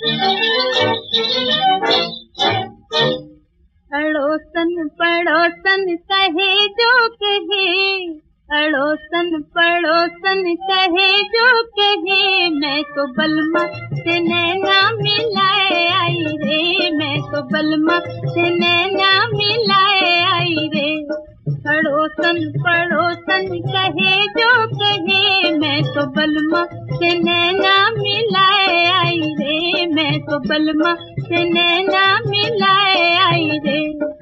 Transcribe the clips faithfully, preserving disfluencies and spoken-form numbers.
अड़ोसन पड़ोसन कहे जो कहे, अड़ोसन पड़ोसन कहे जो कहे, मैं तो बलमा से नैना मिलाए आई रे, मैं तो बलमा से नैना मिलाए आई रे। अड़ोसन पड़ोसन कहे जो कहे, मैं तो बलमा से नैना मिलाए आई रे, मैं तो बलमा से नैना मिलाए आई रे।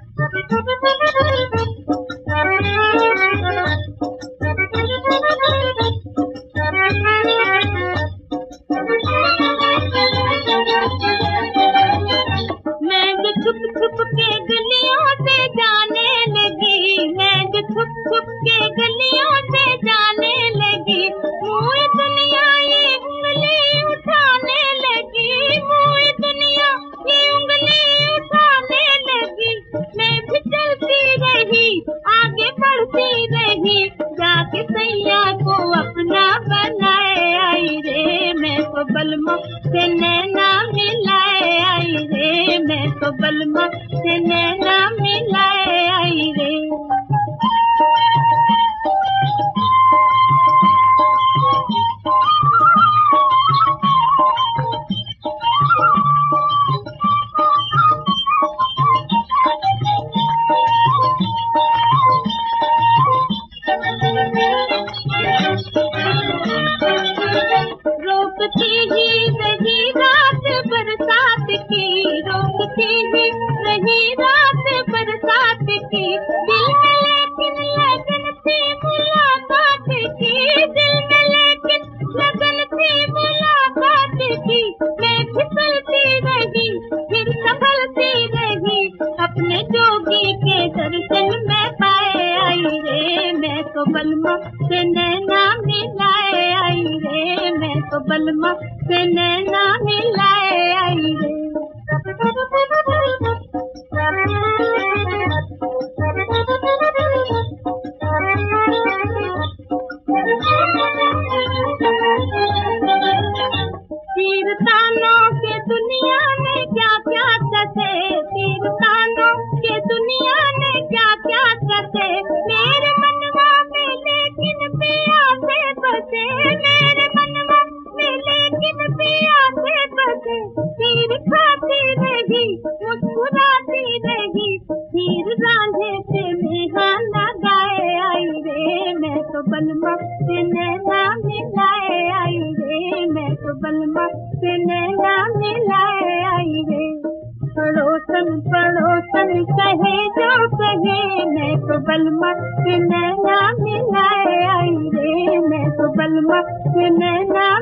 मैं जो छुप छुप के गलियों से जाने लगी, मैं जो छुप छुप के गलियों से जाने लगी, पूरी दुनिया ये उंगली उठाने लगी, पूरी दुनिया ये उंगली उठाने लगी। मैं भी चलती रही, आगे बढ़ती रही, जाके सैया को अपना बनाए आई रे, मैं तो बलमा से नैना मिलाए आई रे, मैं तो बलमा से नैना मिलाए आई रे। रोकती ही रही रात बरसात की, रोकती ही रही रात बरसात की, दिल में लेकिन लगन थी मुलाकात की, दिल में लेकिन लगन थी मुलाकात की। मैं फिसलती रही फिर संभलती रही, अपने जोगी के दर्शन में पाए आई रे, मैं तो बलमा से नैना मिलाए आई रे, मैं तो बलमा से नैना मिलाए आई रे। तीर तानों के दुनिया ने क्या क्या कसे, तीर तानों के दुनिया ने क्या क्या कसे, मेरे मनवा में लेकिन पिया से बसे, मेरे मनवा में लेकिन पिया से बसे। तीर खाती रही मुस्कुराती रही, तीर रांझे से मेघा लगाए आई रे, मैं तो बलमा से नैना मिलाए आई रे, मैं तो बलमा से नैना मिलाए आई रे। पड़ोसन पड़ोसन कहे जो कहे, मैं तो बलमा से नैना मिलाए आई रे, मैं तो बलमा से नैना